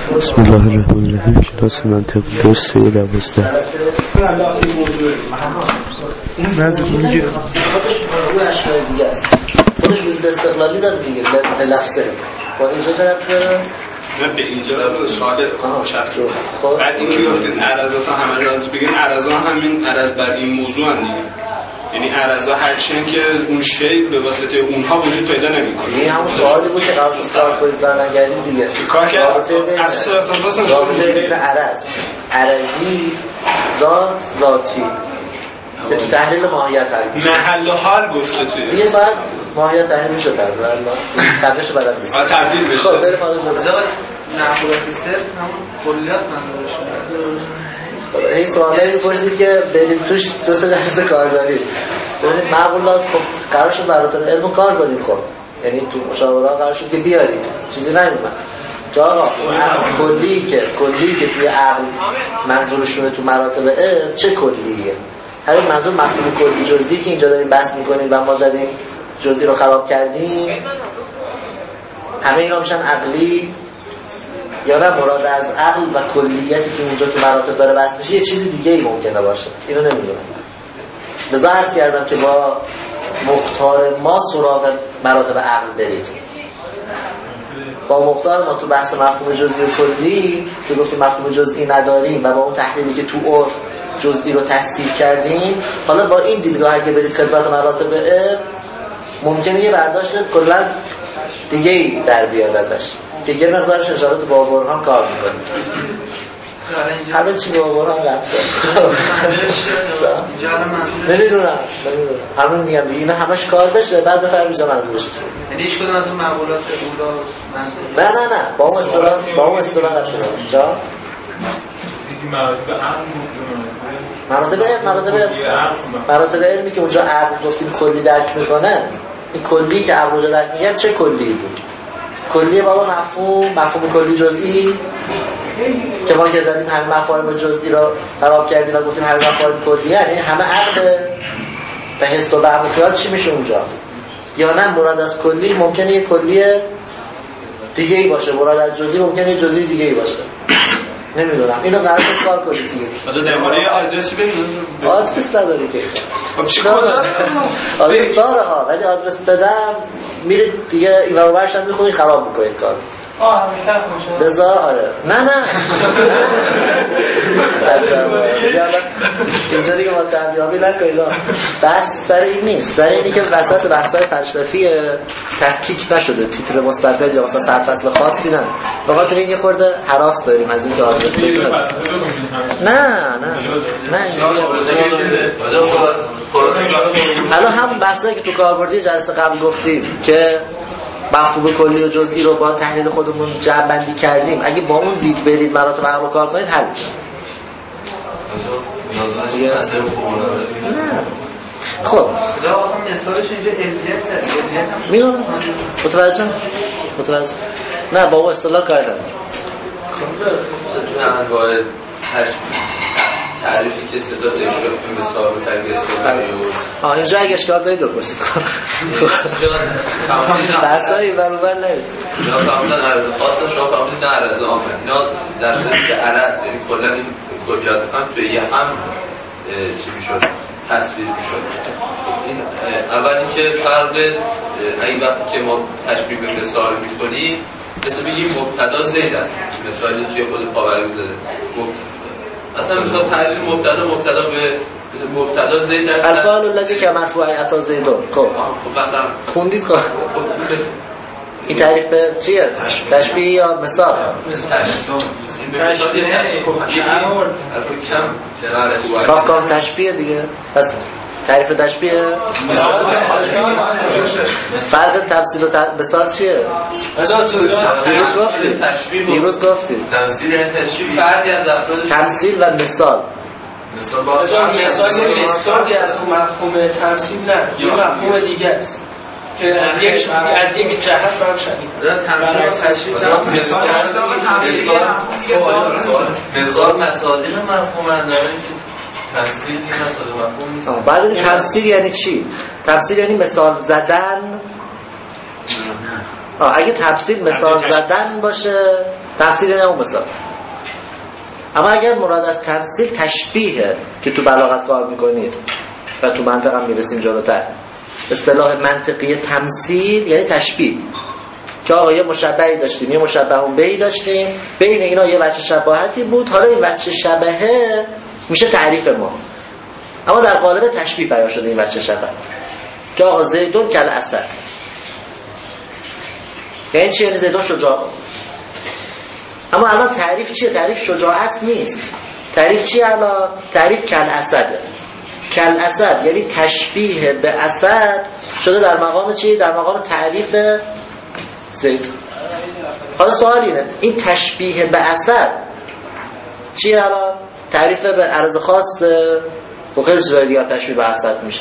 بسم الله الرحمن الرحیم. کلاس منطق درس 12. خودش وجود استقلالی داره دیگه، لفظه با اینجا طرف داره نه به اینجا رو سوال شخص رو بعد اینکه گفتید عرضات همه راز بگین عرضا همین عرض بر این موضوع هم دیگه، یعنی عرضا هرچند که اون شی به واسطه اونها وجود پیدا نمیکنه. این همون سوالی بود که قبل استارت کنید برنگردیم دیگه کار که اصلا ارتباط رابطه بین عرضی ذاتی که تو تحلیل ماهیت هست محل و حال گفته توی دیگه بعد ماهیت تحلیل میشه بعد قبلش بلد نیست تبدیل بشه. خب بریم حالا جلو نحویت صرف همون کلیات منظورش میاد. این سوالی می‌پرسید که بریم توش دو سه درس کار داریم. ببینید معقولات خب قرار شد براتون علم کار کنیم، خب یعنی تو مشاوره قرار شد که بیارید چیزی نمی‌اومد که آقا کلی که توی عقل منظورشونه تو مراتب علم چه کلیه. همین منظور مفهوم کلی جزئی که اینجا داریم بحث می‌کنیم و ما زدیم جزئی رو خراب کردیم، همه اینا میشن عقلی یا نه مراد از عقل و کلیتی که اونجا تو مراتب داره بحث میشه یه چیز دیگه ای ممکنه باشه. اینو نمیدونم. لذا عرض کردم که با مختار ما سراغ مراتب عقل برید. با مختار ما تو بحث مفهوم جزئی و کلی که گفتیم مفهوم جزئی نداریم و با اون تحلیلی که تو عرف جزئی رو تصدیق کردیم، حالا با این دیدگاه اگه برید خدمت مراتب علم ممکنه یه برداشت کلا دیگه ای در بیاد ازش که یه مقدارش اشاره تو با برهان کار میکنه. همه چی با برهان رفت نمیدونم همون میگم دیگه اینا همش کار بشه بعد بفرم اینجا منظورش چیه. یعنی هیچ کدوم از اون معقولات اولا نه با اون اصطلاح نمیشه جا مراتب علمی که اونجا عقل گفتیم کلی درک میکنه، این کلی که عقل اونجا درک میگه چه کلی بود؟ کلی بابا مفهوم کلی جزئی که ما که زدیم همه مفاهیم جزئی رو خراب کردیم و گفتیم همه مفاهیم کلی، یعنی همه عقل به حس و فهم و خیال چی میشه اونجا؟ یا نه مراد از کلی ممکنه یه کلی دیگه ای باشه، مراد از جزئی ممکنه یه جزئی دیگه ای باشه. نمیدونم اینو قرار شد کار کنید دیگه. مثلا درباره آدرسی بدون آدرس نداری که خب چی کجا آدرس داره ها، ولی آدرس بدم میرید دیگه این رو برشم میخونید خراب میکنید کار. همین طرف میشه لذا آره نه اینجا دیگه ما دریابی نکنید. بحث سر این نیست، سر اینی که وسط بحث‌های فلسفی تفکیک نشده تیتر مستقل یا مثلا سر فصل خاصی نه، بخاطر این یه خورده هراس داریم از این که آدرس بدیم. نه الان همون بحثایی که تو کاربردی جلسه قبل گفتیم که مفهوم کلی و جزئی رو با تحلیل خودمون جمع‌بندی کردیم، اگه با اون دید برید مراتب عقل رو کار کنید حل میشه. خب مثالش اینجا علیت میدونم متوجه نه با اون اصطلاح کار ندارم. خب انواع تعریفی که صدا زیر شد فیلم مثال رو تربیه استقلالی و اینجا اگه اشکال دارید بپرسید. بحثایی برابر نرید. اینا فهمدن عرض خاصه، شما فهمدن عرض عامه. اینا در صورتی که عرض یعنی کلا این کلیات هم توی یه هم چی میشد تصویر میشد. این اول اینکه فرق این وقتی که ما تشبیه به مثال میکنیم مثل بگیم مبتدا زید است، مثالی که خود پاوری زده اصلا مثلا تعریف مبتدا به مبتدا زید است. الفعل الذی که مرفوع عطا زیدون. خب مثلا خوندید خب این تعریف به چیه؟ تشبیه یا مثال؟ کاف تشبیه دیگه. پس تعریف تشبیه فرق تمثیل و مثال چیه؟ دیروز گفتید تمثیل یعنی تشبیه فردی از افراد تمثیل و مثال. مثال مستقی از اون مفهوم تمثیل نه، یه مفهوم دیگه است که از یک جهت فهم شدید. مثال مصادیق مفهوم داره که تمثیل این مصادیق مفهوم نیست. بعد تمثیل یعنی چی؟ تمثیل یعنی مثال زدن. اگه تمثیل مثال زدن باشه تمثیل نه اون مثال. اما اگر مراد از تمثیل تشبیه که تو بلاغت کار میکنید و تو منطق هم میرسیم جلوتر، اصطلاح منطقی تمثیل یعنی تشبیه، که آقا یه مشبهی داشتیم یه مشبه بهی داشتیم، بین اینا یه وجه شباهتی بود، حالا این وجه شبهه میشه تعریف ما، اما در قالب تشبیه بیان شده این وجه شبه، که آقا زیدون کل اسد. یعنی چی؟ یعنی زیدون شجاع. اما الان تعریف چیه؟ تعریف شجاعت نیست. تعریف چیه الان؟ تعریف کل اسده. کل اسد یعنی تشبیه به اسد شده در مقام چی؟ در مقام تعریف زید. حالا سوال اینه، این تشبیه به اسد چیه الان؟ تعریف به عرض خاص و خیلی چیزای دیگه تشبیه به اسد میشه،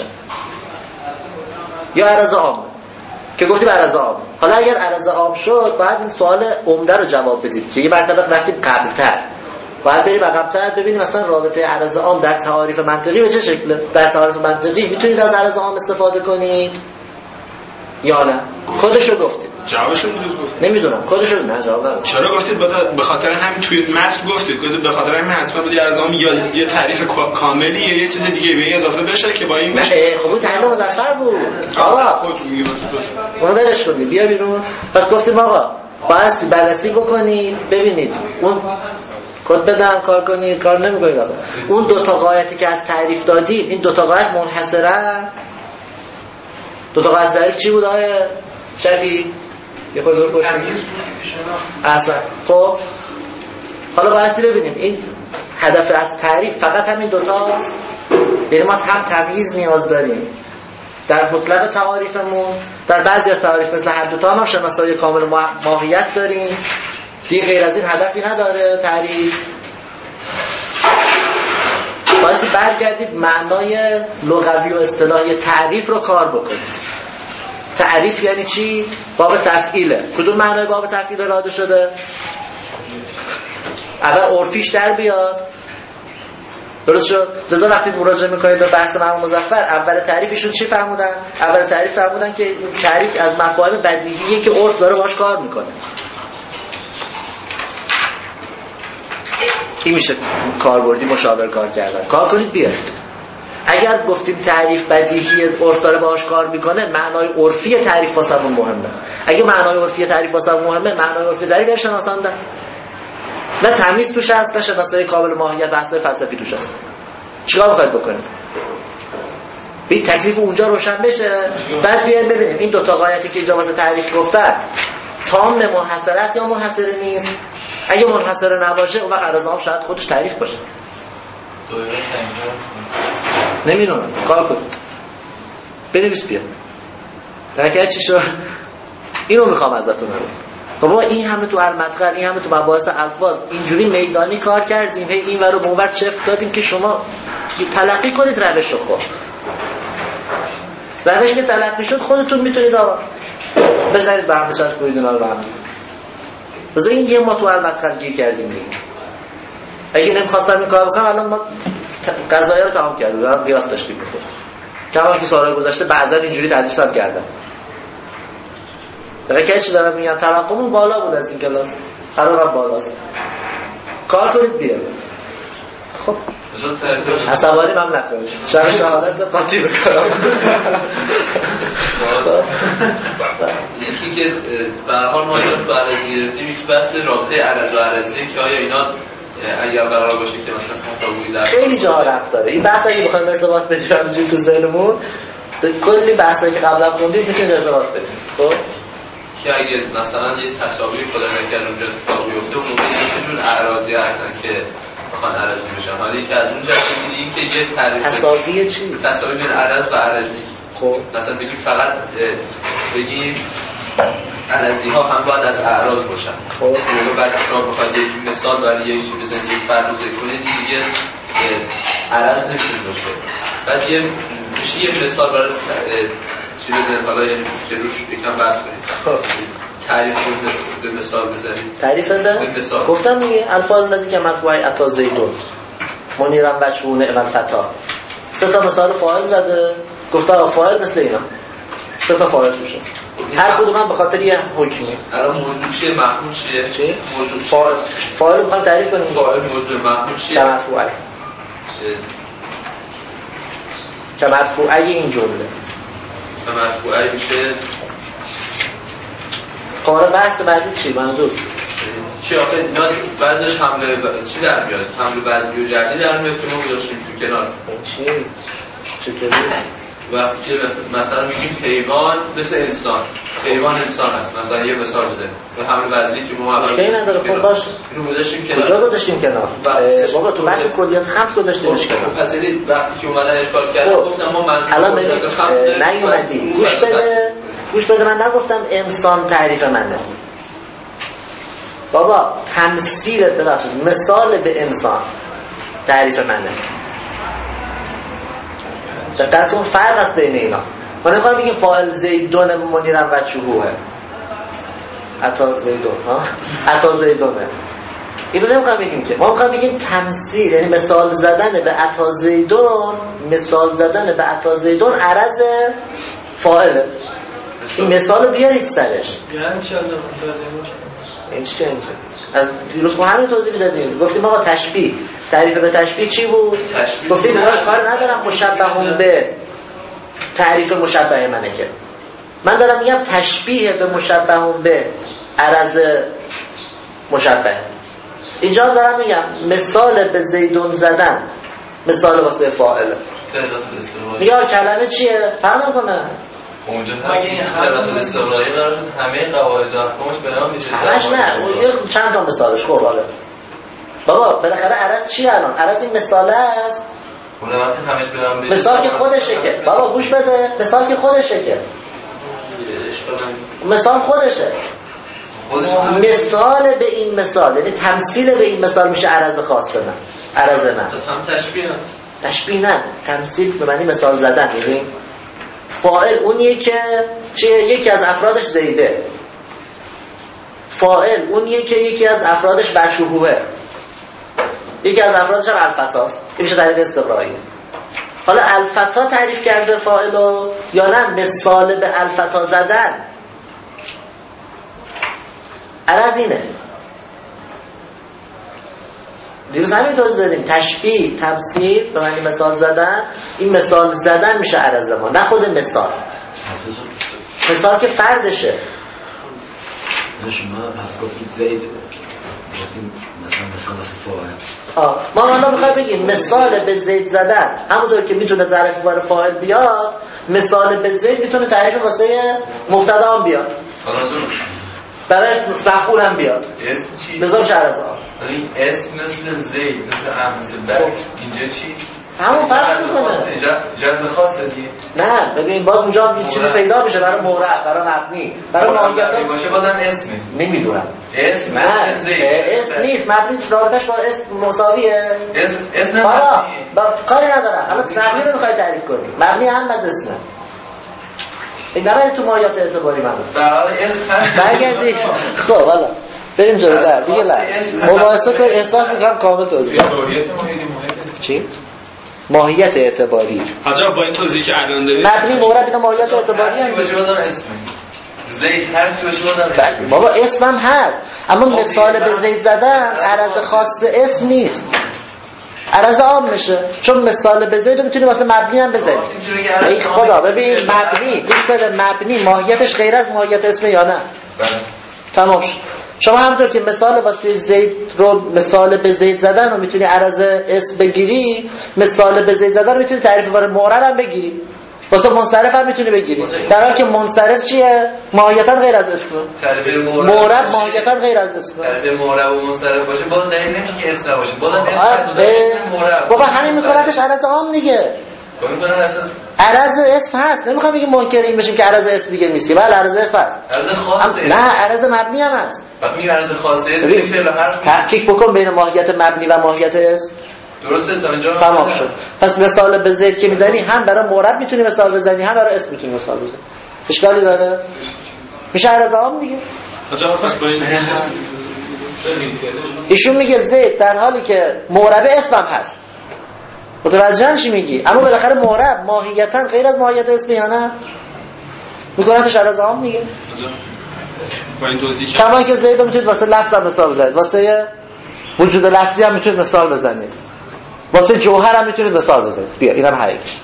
یا عرض عام که گفتیم عرض عام. حالا اگر عرض عام شد باید این سوال عمده رو جواب بدید که یه مرتبه رفتیم قبلتر، باید بریم عقب‌تر ببینیم مثلا رابطه عرض عام در تعاریف منطقی به چه شکله. در تعاریف منطقی میتونید از عرض عام استفاده کنید یا نه؟ خودشو گفتید. جوابشو میدونید گفتید؟ نمیدونم خودشو نه جواب ندادم. چرا گفتید؟ به خاطر همین توی متن گفتید به خاطر همین حتما بود عرض عام یا یه تعریف کاملی یا یه چیز دیگه به اضافه بشه که با این بشه. خب اون تعریف مظفر بود آقا، خودتون میگید اونو ولش کنید بیا بیرون. پس گفتیم آقا باید بررسی بکنید ببینید اون کد بدم کار کنید، کار نمی‌کنید. آقا اون دو تا قاعدتی که از تعریف دادیم، این دو تا قاعده منحصرن. دو تا قاعده تعریف چی بود آقای شفیعی؟ یه خود دور پشتیم اصلا. خب حالا بایستی ببینیم این هدف از تعریف فقط همین دوتاست، یعنی ما هم تمییز نیاز داریم در مطلق تعاریفمون، در بعضی از تعاریف مثل حد تا هم شناسایی کامل ماهیت داریم دیگه، غیر از این هدفی نداره تعریف. بایستی برگردید معنای لغوی و اصطلاحی تعریف رو کار بکنید. تعریف یعنی چی؟ باب تفعیله. کدوم معنای باب تفعیل اراده شده؟ اول عرفیش در بیاد، درست شد؟ لذا وقتی مراجعه میکنید به بحث مرحوم مظفر، اول تعریفشون چی فرمودن؟ اول تعریف فرمودن که تعریف از مفاهیم بدیهیه که عرف داره باش کار میکنه. این میشه کاربردی مشاور کار کردن. کار کنید بیارید. اگر گفتیم تعریف بدیهی عرف داره باهاش کار میکنه، معنای عرفی تعریف واسمون مهمه. اگه معنای عرفی تعریف واسمون مهمه، معنای عرفی دلیل شناساندن. نه تمیز توش هست، نه شناسایی کامل ماهیت، بحثای فلسفی توش هست. چیکار میخواید بکنید؟ این تکلیف اونجا روشن بشه، بعد بیایم ببینیم این دو تا قاعدتی که اینجا واسه تعریف گفتن تام منحصر است یا منحصر نیست. اگه منحصر نباشه اون وقت عرض عام شاید خودش تعریف باشه. نمیدونم کار کنید. بنویس بیا. درکه چی شد؟ اینو میخوام ازتون بگم. خب ما این همه تو المدخل، این همه تو مباحث الفاظ اینجوری میدانی کار کردیم، هی این ورو به اون ور چفت دادیم که شما تلقی کنید روش رو. خب روش که تلقی شد خودتون میتونید آقا بزنید برم چسب کنید اونا رو برم. بذار این یه ما تو المدخل گیر کردیم دیگه. اگه نمیخواستم این کار بکنم الان ما قضایا رو تمام کردیم، الان قیاس داشتیم بخور. کما که سالهای گذشته بعضا اینجوری تدریس هم کردم. درکه چی دارم میگم؟ توقعمون بالا بود از این کلاس، قرارم بالاست. کار کنید بیاد. خب عصبانی من نکنید، شب شهادت قاطی بکنم. یکی که به هر حال ما اینو بررسی گرفتیم، یک بحث رابطه عرض و عرضی که آیا اینا اگر قرار باشه که مثلا تفاوتی در خیلی جا ربط داره. این بحث اگه بخوایم ارتباط بدیم همینجوری تو ذهنمون، کلی بحثایی که قبلا خوندید میتونید ارتباط بدیم. خب که اگه مثلا یه تصاویری خدا نکرد اونجا اتفاق بیفته، اون موقع چه جور اراضی هستن که بخوان عرضی بشن؟ حالا که از اونجا می‌بینیم که یه تعریف تصاویر چی؟ تصاویر بین عرض و عرضی. خب مثلا بگیم فقط بگیم عرضی ها هم باید از اعراض باشن. خب موقع بعد شما بخواید یک مثال برای یک چیز بزنید، یک فرد رو ذکر کنید، دیگه عرض نمیتونه باشه. بعد میشه یه مثال برای چی بزنید، حالا یه روش یکم بحث کنید. تعریف به مثال بزنید. تعریف به مثال گفتم دیگه، الفاظ نزدیک که مرفوعی عطا زیدون منیرم وجهون اول فتا. سه تا مثال فاعل زده، گفته فاعل مثل اینا سه تا فاعل توش هست، هر کدوم هم به خاطر یه حکمی. الان موضوع چیه؟ محمول چیه؟ چی؟ موضوع فاعل رو میخوام تعریف کنیم. فاعل موضوع محمول چیه؟ که مرفوعه این جمله که مرفوعه میشه. حالا بحث بعدی چی منظور؟ چی آخه اینا بعضش حمله چی در میاد؟ حمله بعضی و جعلی در میاد که ما گذاشتیم تو کنار. چی؟ چطوری؟ وقتی که مثلا میگیم حیوان مثل انسان، حیوان انسان است، مثلا یه مثال بزنیم به حمله بعضی که ما مشکلی نداره. خب باشه اینو گذاشتیم کنار. کجا گذاشتیم کنار؟ بابا تو بحث کلیات خمس گذاشتیمش کنار. پس وقتی که اومدن اشکال کردن گفتم ما منظور الان ببین نیومدی گوش بده من نگفتم انسان تعریف منه بابا، تمثیل ببخشید مثال به انسان تعریف منه. دقیق کن فرق است بین اینا. ما نمیخوایم بگیم فاعل زیدون منیرم و چوبوه عطا زیدون عطا زیدونه، اینو نمیخوایم بگیم که ما میخوایم بگیم تمثیل، یعنی مثال زدن به عطا زیدون، مثال زدن به عطا زیدون عرض فاعله. این مثال بیارید سرش. یعنی چه الله این چی اینجا از دیروز ما همین توضیح میدادیم، گفتیم آقا تشبیه، تعریف به تشبیه چی بود؟ گفتیم من کار ندارم مشبهون به تعریف مشبه منه، که من دارم میگم تشبیه به مشبهون به عرض مشبه. اینجا دارم میگم مثال به زیدون زدن، مثال واسه فاعله. میگه کلمه چیه؟ فرق نمیکنه. اونجا تعریف استقرایی داره همه قواعد و احکامش به نام میشه. همش نه، اون چند تا مثالش. خب حالا بابا بالاخره عرض چیه الان؟ عرض این مثاله است. اون وقتی همش به نام مثال که خودشه که بابا گوش بده، مثال که خودشه که مثال خودشه. مثال به این مثال یعنی تمثیل به این مثال میشه عرض خاص من، عرض من. پس هم تشبیه نه، تمثیل به معنی مثال زدن. یعنی فاعل اونیه که چیه؟ یکی از افرادش زیده. فاعل اونیه که یکی از افرادش بشوهه، یکی از افرادش هم الفتاست. این میشه تعریف استقرایی. حالا الفتا تعریف کرده فاعلو یا نه مثال به الفتا زدن؟ عرض اینه. دیروز همین توضیح دادیم، تشبیه تمثیل به معنی مثال زدن، این مثال زدن میشه عرض ما، نه خود مثال. مثال که فردشه. شما پس گفتید زید، گفتیم مثلا فاعل. ما حالا میخوایم بگیم مثال به زید زدن، همونطور که میتونه تعریف واسه فاعل بیاد، مثال به زید میتونه تعریف واسه مبتدا هم بیاد، برایش مفعول هم بیاد. اسم چی؟ بذار عرض ها. ولی اسم مثل زید، مثل ام، مثل بک، اینجا چی؟ همون فرق میکنه. جز خاصه دیگه. نه ببین باز اونجا یه چیزی پیدا میشه برای مورد، برای مبنی، برای ماهیت باشه بازم اسمه. نمیدونم. اسم نه زید. اسم نیست، مبنی رابطش با اسم مساویه. اسم حالا کاری ندارم. حالا مبنی رو میخوای تعریف کنی. مبنی هم از اسمه. این نباید تو ماهیت اعتباری من. برای اسم هست. برگردی. خب حالا بریم جلوتر دیگه. نه مباحثه کن، احساس میکنم کامل توضیح. چی؟ ماهیت اعتباری. حاجا با این توضیحی که الان دادید مبنی مورد اینا ماهیت اعتباری هم باشه بازم اسم زید، هر چی باشه بازم بابا اسم هم هست، اما مثال به زید زدن عرض خاص اسم نیست، عرض عام میشه. چون مثال به زید رو میتونی واسه مبنی هم بزنی. ای خدا ببین مبنی، گوش بده، مبنی ماهیتش غیر از ماهیت اسم یا نه؟ تمام شد. شما همونطور که مثال واسه زید رو مثال به زید زدن رو میتونی عرض اسم بگیری، مثال به زید زدن رو میتونی تعریف واسه معرب هم بگیری، واسه منصرف هم میتونی بگیری، در حالی که منصرف چیه؟ ماهیتا غیر از اسم. معرب ماهیتا غیر از اسم. تعریف معرب و منصرف باشه باز دلیل نمیشه که اسم نباشه، بازم اسم معرب. بابا همین میکنتش عرض عام دیگه. عرض اسم هست، نمیخوام بگیم منکر این بشیم که عرض اسم دیگه نیست. بله عرض اسم هست. عرض خاصه. نه عرض مبنی هم هست. وقتی میگه عرض خاصه اسم این فعل حرف تفکیک بکن بین ماهیت مبنی و ماهیت اسم. درسته تا اینجا تمام شد. پس مثال به زید که میزنی هم برای معرب میتونی مثال بزنی، هم برای اسم میتونی مثال بزنی. اشکالی داره؟ میشه عرض عام دیگه. ایشون میگه زید در حالی که معرب اسم هم هست. متوجه چی میگی؟ اما بالاخره معرب ماهیتا غیر از ماهیت اسم یا نه؟ میکننش عرض عام دیگه. با این توضیح کما که زید میتونید واسه لفظ هم مثال بزنید، واسه وجود لفظی هم میتونید مثال بزنید، واسه جوهر هم میتونید مثال بزنید. بیا اینم حقیقش.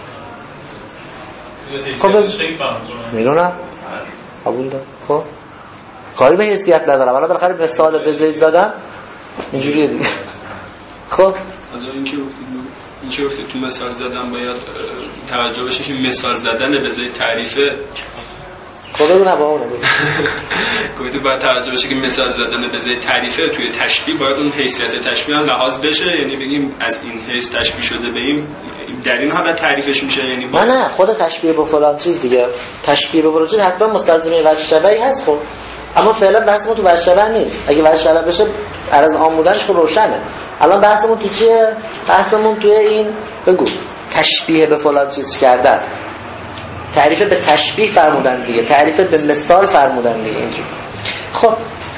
خب میدونم قبول دارم. خب کاری به حیثیت ندارم، حالا بالاخره مثال به زید زدم اینجوریه دیگه. خب از این که گفتید تو مثال زدن باید توجه بشه که مثال زدن به زید تعریفه. خب بگو نه با اونه بگو. گفتید باید توجه بشه که مثال زدن به زید تعریفه توی تشبیه باید اون حیثیت تشبیه هم لحاظ بشه، یعنی بگیم از این حیث تشبیه شده به این در این حالت تعریفش میشه. یعنی نه خود تشبیه به فلان چیز دیگه، تشبیه به فلان چیز حتما مستلزم وجه شبهی هست. خب اما فعلا بحثمون تو وجه شبه نیست. اگه وجه شبه بشه عرض عام بودنش خب روشنه. الان بحثمون تو چیه؟ بحثمون توی این بگو تشبیه به فلان چیز کردن، تعریف به تشبیه فرمودن دیگه، تعریف به مثال فرمودن دیگه اینجوری. خب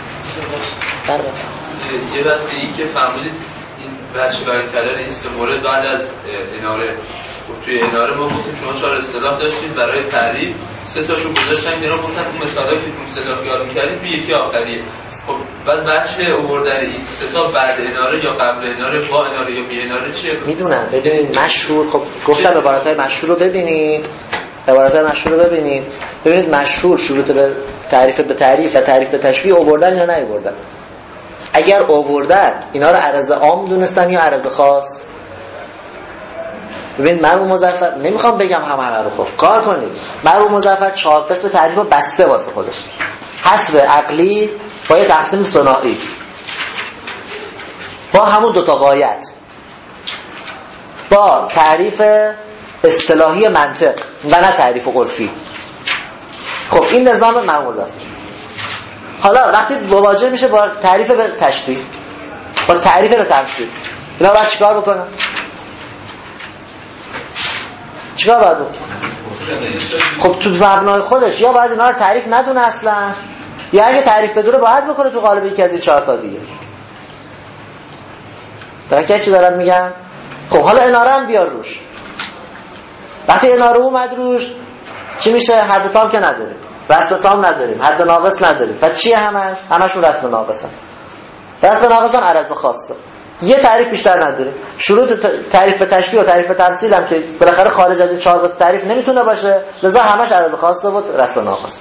یه بحث این که فرمودید این بحث بیان کردن این سه مورد بعد از اناره. توی اناره ما گفتیم شما 4 اصطلاح داشتید برای تعریف، 3 تاشو گذاشتن که اینا گفتن اون مثالی که تو اصطلاح یاد می‌کردید توی یکی آخریه. خب بعد وجه آوردن این 3 تا بعد اناره یا قبل اناره، با اناره یا بی اناره چیه؟ میدونم. ببینید مشهور، خب گفتم عبارت‌های مشهور رو ببینید، عبارت‌های مشهور رو ببینید مشهور شروط به تعریف و تعریف به تشبیه آوردن یا نیاوردن. اگر آوردن اینا رو عرض عام دونستن یا عرض خاص. ببینید مرحوم مظفر، نمیخوام بگم همه رو، خب کار کنید. مرحوم مظفر 4 قسم تعریف رو بسته واسه خودش، حسب عقلی با یه تقسیم ثنایی با همون 2 تا غایت، با تعریف اصطلاحی منطق و نه تعریف عرفی. خب این نظام مرحوم مظفر. حالا وقتی مواجه میشه با تعریف به تشبیه، با تعریف به تمثیل، اینا باید چیکار بکنن؟ چیکار باید بکنن؟ خب تو مبنای خودش یا باید اینا رو تعریف ندونه اصلا، یا اگه تعریف بدونه باید بکنه تو قالب یکی از این 4 تا دیگه. درکه چی دارم میگم؟ خب حالا اناره هم بیار روش. وقتی اناره اومد روش چی میشه؟ حد تام که نداریم، رسم تام نداریم، حد ناقص نداریم. پس چیه همشون رسم ناقصن. رسم ناقص هم عرض خاصه. یه تعریف بیشتر نداریم. شروط تعریف به تشبیه و تعریف به تمثیل هم که بالاخره خارج از این 4 قسم تعریف نمیتونه باشه، لذا همش عرض خاصه و رسم ناقص.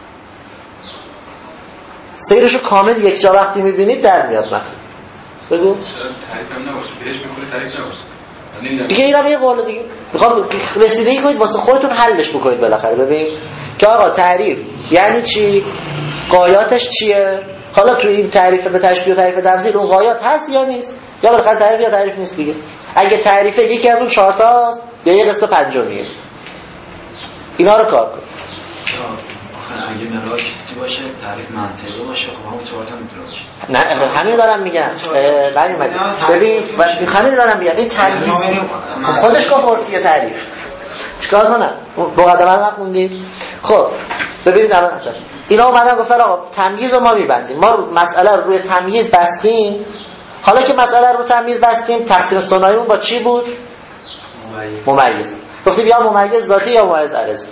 سیرشو کامل یک جا وقتی میبینید در میاد. مثلا بگو تعریف هم نباشه، فرش میکنه تعریف نباشه دیگه. اینم یه قول دیگه. میخوام رسیدگی کنید واسه خودتون حلش بکنید بالاخره. ببین که آقا تعریف یعنی چی؟ غایاتش چیه؟ حالا تو این تعریف به تشبیه و تعریف به تمثیل اون غایات هست یا نیست؟ یا بالاخره تعریف یا تعریف نیست دیگه. اگه تعریف یکی از اون 4 تاست یا یه قسم پنجمیه، اینا رو کار کن. اگه مراج چی باشه تعریف منطقی باشه، خب همون 4 تا میتونه باشه. نه همین دارم میگم. ببین همین دارم میگم. این تمییز خودش گفت عرفی تعریف. چیکار کنم؟ مقدمه رو نخوندید؟ خب ببینید الان اینا اومدن گفتن آقا تمییز رو ما میبندیم، ما مسئله رو روی تمییز بستیم. حالا که مسئله رو تمییز بستیم، تقسیم ثناییمون با چی بود؟ ممیز. گفتیم یا ممیز ذاتی یا ممیز عرضی.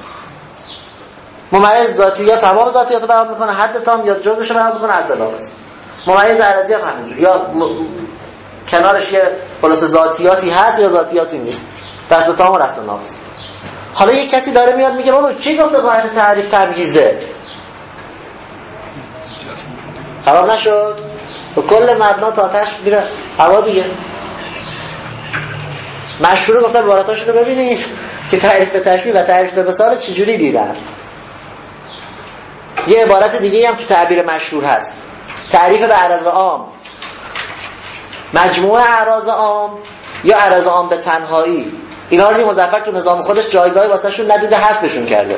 ممیز ذاتی یا تمام ذاتیات رو بیان میکنه حد تام، یا جزءش رو بیان میکنه حد ناقص. ممیز عرضی هم همینجور، یا کنارش یه خلاص ذاتیاتی هست یا ذاتیاتی نیست، رسم تام و رسم ناقص. حالا یک کسی داره میاد میگه بابا کی گفته قاعده تعریف تمییزه؟ خراب نشد؟ و کل مبنا تا آتش میره هوا دیگه. مشهور گفتن عباراتاشون رو ببینید که تعریف به تشبیه و تعریف به مثال چجوری دیدن. یه عبارت دیگه هم تو تعبیر مشهور هست، تعریف به عرض عام، مجموعه اعراض عام یا عرض عام به تنهایی. اینا رو مظفر تو نظام خودش جایگاهی واسهشون ندیده، حذفشون کرده.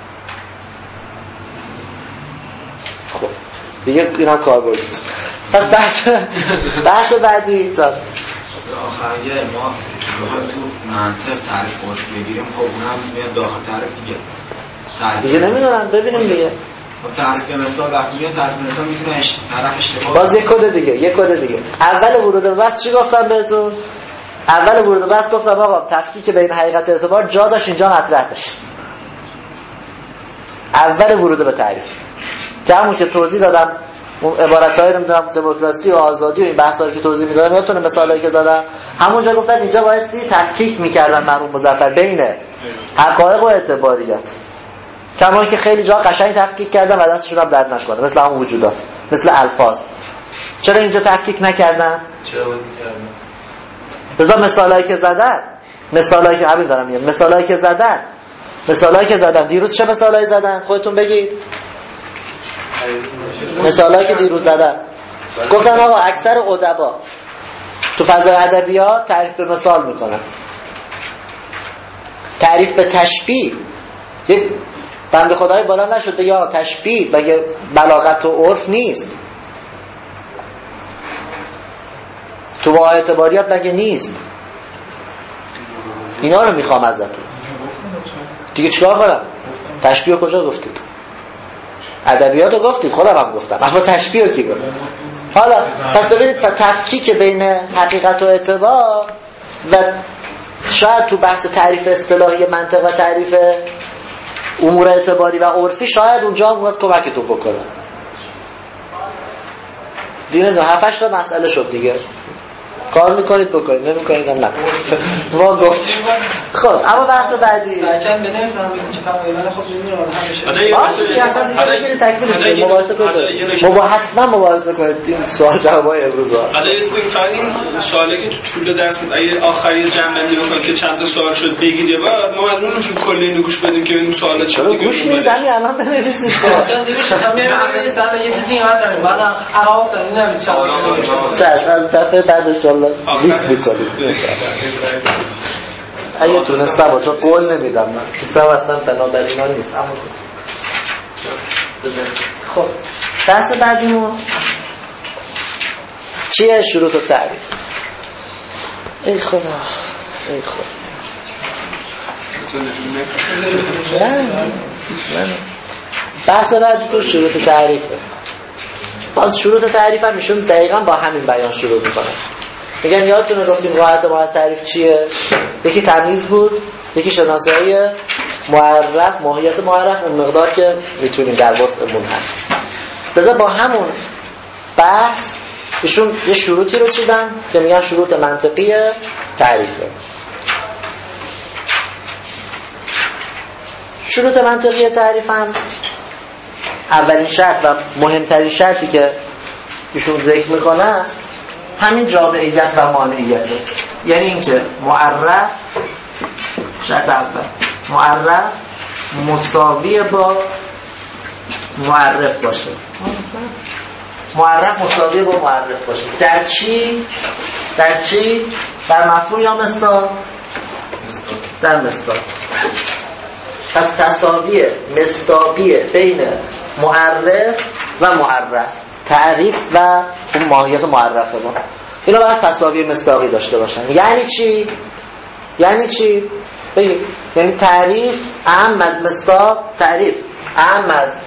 خب دیگه اینا کار بردید. پس بحث بعدی تا آخریه ما بخوایم تو منطق تعریف باش بگیریم، خب اونم میاد داخل تعریف دیگه نمیدونم ببینیم دیگه. تعریف مثال وقتی میاد تعریف مثال میتونه طرف اشتباه باز یک کد دیگه. اول ورود به بحث چی گفتم بهتون؟ اول ورود به بحث گفتم آقا تفکیک بین حقیقت اعتبار جا داشت اینجا مطرح بشه. اول ورود به تعریف که همون که توضیح دادم، اون عبارت‌های نمیدونم دموکراسی و آزادی و این بحثا رو که توضیح میدادم، یادتونه مثالایی که زدم؟ همونجا گفتم اینجا بایستی تفکیک میکردن مرحوم مظفر بین حقایق و اعتباریات، کما که خیلی جا قشنگ تفکیک کردن و دستشون هم درد نکنه، مثل همون وجودات، مثل الفاظ. چرا اینجا تفکیک نکردن؟ چرا میکردن؟ بذار مثالایی که زدن، مثالایی که همین دارم میگم، مثالایی که زدن دیروز چه مثالایی زدن؟ خودتون بگید. مثالایی که دیروز زدن گفتن آقا اکثر ادبا تو فضای ادبیات تعریف به مثال میکنن، تعریف به تشبیه. یه بنده خدای بالا نشد بگه آقا تشبیه بگه بلاغت و عرف نیست، تو واقع اعتباریات مگه نیست؟ اینا رو میخوام ازتون دیگه. چیکار کنم؟ تشبیه کجا گفتید؟ ادبیات رو گفتید، خودم هم گفتم، اما تشبیه کی گفت؟ حالا پس ببینید تفکیک بین حقیقت و اعتبار و شاید تو بحث تعریف اصطلاحی منطق و تعریف امور اعتباری و عرفی شاید اونجا هم باید کمکتون بکنه. دیگه 7-8 تا مسئله شد دیگه. کار میکنید بکنید، نمیکنید هم نکنید. ما گفتیم. خب اما بحث بعدی سرچن بنویسم که تمایل خود نمیره اصلا تکمیل مباحثه کنید. حتما مباحثه کنید این سوال جوابای امروز. از این فقط سوالی که تو طول درس بود اگه آخری جمع بندی که چند تا سوال شد بگید یه بار ما مجبور میشیم کل اینو گوش بدیم که ببینیم سوالا چی دیگه. گوش میدید همین الان بنویسید. من سال یه چیزی یاد دارم. بعد عراف نمیدونم چشم از دفعه بعد ان شاء الله لیست میکنید. اگه تونستم چون قول نمیدم من سیستم اصلا فنا در اینا نیست. اما خب بحث بعدیمون چیه؟ شروط و تعریف. ای خدا ای خدا نه بحث بعدی تو شروط تعریفه. باز شروط تعریف هم ایشون دقیقا با همین بیان شروع میکنه. میگن یادتونه گفتیم قاعده ما از تعریف چیه؟ یکی تمییز بود، یکی شناسایی معرف، ماهیت معرف، اون مقدار که میتونیم در وسطمون هست. بذار با همون بحث ایشون یه شروطی رو چیدن که میگن شروط منطقی تعریفه. شروط منطقی تعریف هم اولین شرط و مهمترین شرطی که ایشون ذکر میکنن همین جامعیت و مانعیته. یعنی اینکه معرف، شرط اول، معرف مساوی با معرف باشه. معرف مساوی با معرف باشه. در چی؟ در مفهوم یا مصداق؟ در مصداق. پس تساوی مصداقی بین معرف و معرف، تعریف و اون ماهیت معرفه ما، اینا باید تساوی مصداقی داشته باشن. یعنی چی؟ بگید. یعنی تعریف اهم از مصداق، تعریف اهم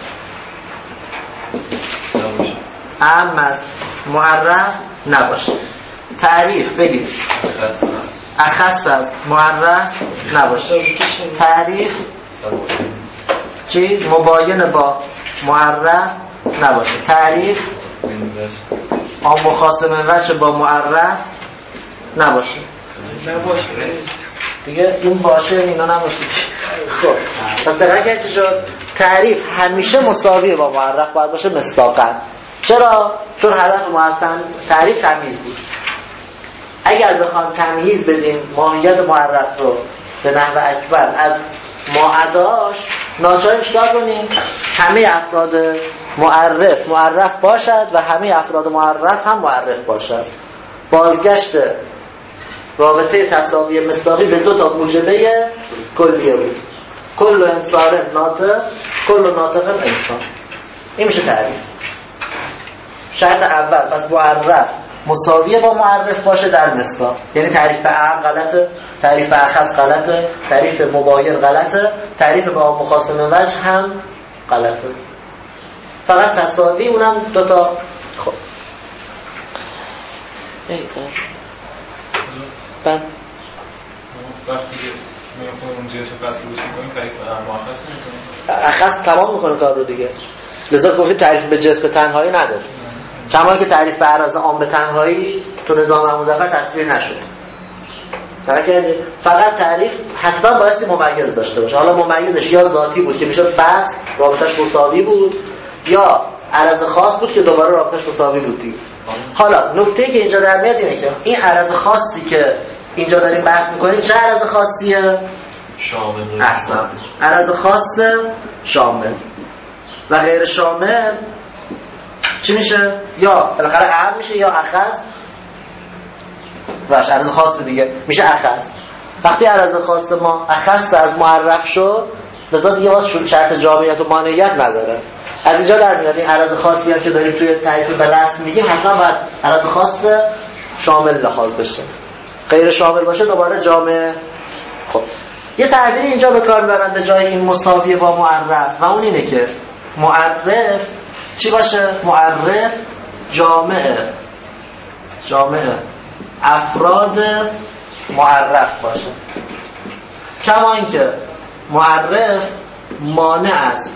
از معرف نباشه. تعریف بگید اخص از معرف نباشه. تعریف چی؟ مباین با معرف نباشه. تعریف مخاصم وجه با معرف نباشه. دیگه این باشه اینا نباشه. خب پس در حقیقت چی شد؟ تعریف همیشه مساوی با معرف باید باشه مصداقاً. چرا؟ چون هدف معرف تعریف تمییز بود. اگر بخوام تمییز بدیم ماهیت معرف رو به نحو اکبر از معداش، ناچاریم چیکار کنیم؟ همه افراد معرف باشد و همه افراد معرف هم معرف باشد. بازگشت رابطه تساوی مصداقی به دو تا موجبه کلیه بود. کل انسان ناطق، کل ناطق انسان. این میشه تعریف. شرط اول پس معرف مساویه با معرف باشه در مصداق. یعنی تعریف به اعم غلطه، تعریف به اخص غلطه، تعریف به مباین غلطه، تعریف با مخاصم وجه هم غلطه. فقط تساوی، اونم دوتا. خب وقتی اونجا تو فصل روش می‌کنیم تعریف مؤخص نمی‌کنیم. اخص تمام میکنه کار رو دیگه. لذا گفتیم تعریف به جنس به تنهایی نداره. کما که تعریف به عرض عام به تنهایی تو نظام مظفر تصویر نشد. فقط تعریف حتما باید ممیز داشته باشه. حالا ممیزش یا ذاتی بود که میشد فصل رابطش مساوی بود، یا عرض خاص بود که دوباره رابطش مساوی بود دیگه. حالا نکته که اینجا در میاد اینه که این عرض خاصی که اینجا داریم بحث میکنیم چه عرض خاصیه؟ شامل. احسن. عرض خاص شامل و غیر شامل چی میشه؟ یا بالاخره اهم میشه یا اخص. باشه عرض خاص دیگه میشه اخص. وقتی عرض خاص ما اخص از معرف شد لذا دیگه باز شرط جامعیت و مانعیت نداره. از اینجا در میاد این عرض خاصی هم که داریم توی تعریف به رسم میگیم حتما باید عرض خاص شامل لحاظ بشه. غیر شامل باشه دوباره جامع. خب یه تعبیری اینجا به کار میبرن به جای این مساویه با معرف و اون اینه که معرف چی باشه؟ معرف جامعه افراد معرف باشه، کما اینکه معرف مانع از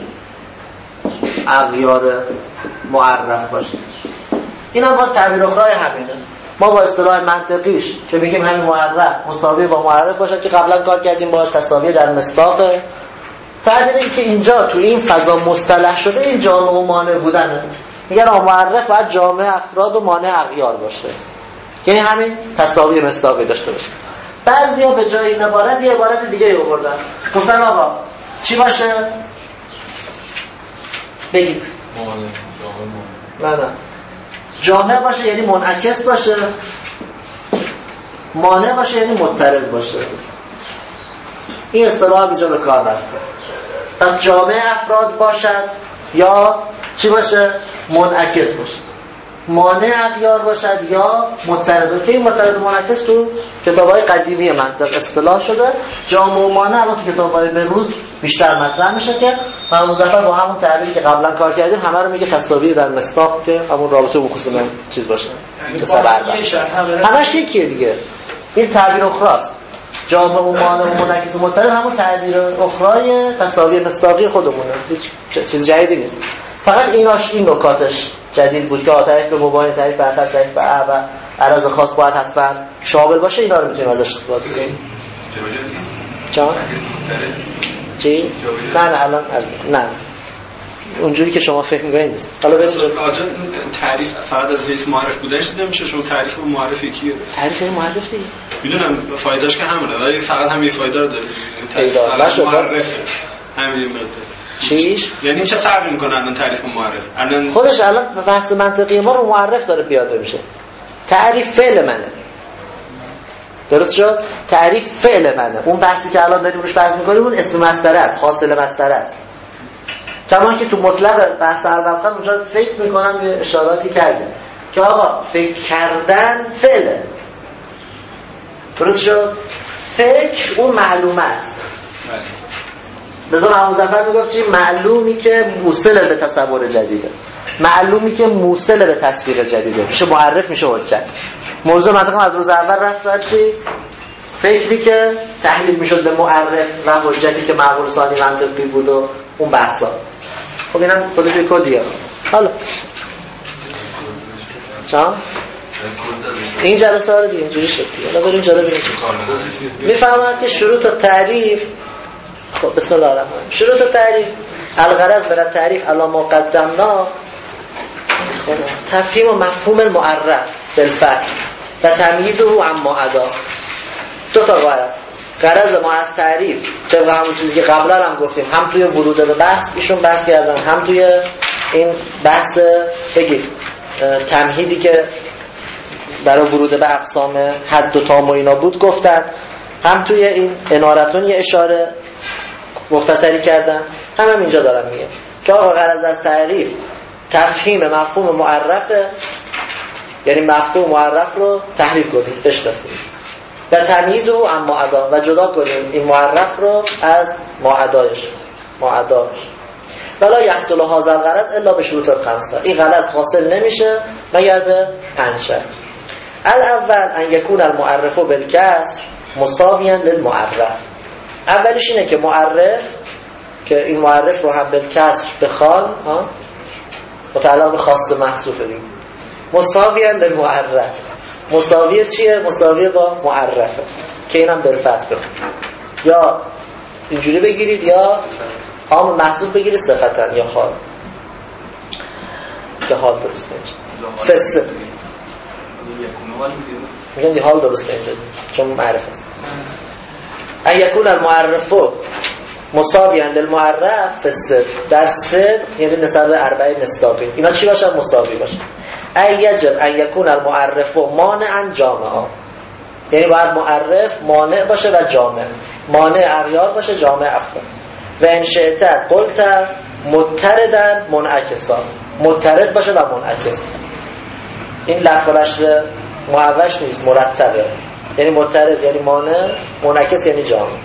اغیار معرف باشه. این هم باز تعبیر اخرای همینه. ما با اصطلاح منطقیش که میگیم همین معرف مساوی با معرف باشه که قبلا کار کردیم باهاش تساوی در مصداق. تعبیری که اینجا تو این فضا مصطلح شده این جامع و مانع بودنه. میگن معرف باید جامع افراد و مانع اغیار باشه، یعنی همین تساوی مصداقی داشته باشه. بعضیا به جای این عبارت یه عبارت دیگه آوردن، گفتن آقا چی باشه؟ بگید. نه جامع باشه یعنی منعکس باشه، مانع باشه یعنی مضطرد باشه. این اصطلاح اینجا به کار رفته. پس جامع افراد باشد یا چی باشه؟ منعکس باشه. مانع اغیار باشد یا مضطرد. که این مضطرد منعکس تو کتاب‌های قدیمی منطق اصطلاح شده. جامع و مانع الان تو کتاب‌های به روز بیشتر مطرح میشه که ما مظفر با همون تعریفی که قبلا کار کردیم همه رو میگه تساوی در مصداق که همون رابطه بخصوص من چیز باشه. همش یکیه دیگه. این تعبیر اخراست. جامع و مانع و منعکس و مضطرد همون تعبیر اخرای تساوی مصداقی خودمونه. هیچ چیز جدیدی نیست. فقط این نکاتش جدید بود که تعریف به مباین، تعریف به اخص، تعریف به و عرض خاص باید حتما شامل باشه. اینا رو میتونیم ازش استفاده کنیم. چون چی؟ نه الان نه اونجوری که شما فکر می‌کنید نیست. حالا بریم تعریف فقط از حیث معرف بودنش دیده میشه. شما تعریف معرف کیه؟ تعریف معرف دیگه میدونم فایدهش که همونه ولی فقط همین فایده رو داره. تعریف معرف همین مقدار. چیش؟ یعنی چه فرقی میکنه الان تعریف معرف؟ الان خودش الان بحث منطقی ما رو معرف داره پیاده میشه. تعریف فعل منه. درست شد؟ تعریف فعل منه. اون بحثی که الان داریم روش بحث میکنیم اون اسم مصدر است، حاصل مصدر است. کما که تو مطلق بحث الوفقه اونجا فکر میکنم به اشاراتی کردیم که آقا فکر کردن فعله. درست شد؟ فکر اون معلومه است. بذار مظفر میگفت چی؟ معلومی که موصل به تصور جدیده، معلومی که موصل به تصدیق جدیده، میشه معرف، میشه حجت. موضوع منطقه از روز اول رفت بر چی؟ فکری که تحلیل میشد به معرف و حجتی که معقول ثانی منطقی بود و اون بحثا. خب اینم خودش یک کدیه. حالا چون این جلسه ها رو دیگه اینجوری شد دیگه. حالا بریم جلو ببینیم میفهمند که شروط تعریف. خب بسم الله الرحمن الرحیم. شروط تعریف الغرض من التعریف علی ما قدمنا تفهیم و مفهوم المعرف بالفتح و تمییزه عما عدا. دو تا غرض. غرض ما از تعریف طبق همون چیزی که قبلا هم گفتیم، هم توی ورود به بحث ایشون بحث کردن، هم توی این بحث بگید تمهیدی که برای ورود به اقسام حد و تام و اینا بود گفتن، هم توی این انارتون یه اشاره مختصری کردن، هم اینجا دارم میگم که آقا غرض از تعریف تفهیم مفهوم معرفه، یعنی مفهوم معرف رو تحلیل کنیم، بشناسیم و تمییز او اما عدا و جدا کنیم این معرف رو از معدایش. ولا یحصل هذا الغرض الا به شروط الخمسه. این غرض حاصل نمیشه مگر به 5 شرط. الاول ان یکون المعرف بالکسر مساویا للمعرف. اولیش اینه که معرف، که این معرف رو هم بالکسر بخوان متعلق به خاص محذوف دیگه، مساویاً للمعرف. مساویه چیه؟ مساویه با معرفه که اینم بالفتح بخون، یا اینجوری بگیرید یا عام محذوف بگیرید صفتاً یا حال، که حال درسته اینجا فسد میگن دی حال درسته اینجا چون معرف است. ایکون المعرفو مساویاً للمعرف فسد، در صدق یعنی نسبت به اربعه مصداقی اینا چی باشن؟ مساوی باشن. یجب ایکون المعرفو مانعاً جامعا، یعنی باید معرف مانع باشه و جامع، مانع اغیار باشه جامع افراد. و ان شئت قلت مضطردا منعکسا، مضطرد باشه و منعکس. این لفظ نشر معوج نیست، مرتبه، یعنی مضطرد یعنی مانع، منعکس یعنی جامع.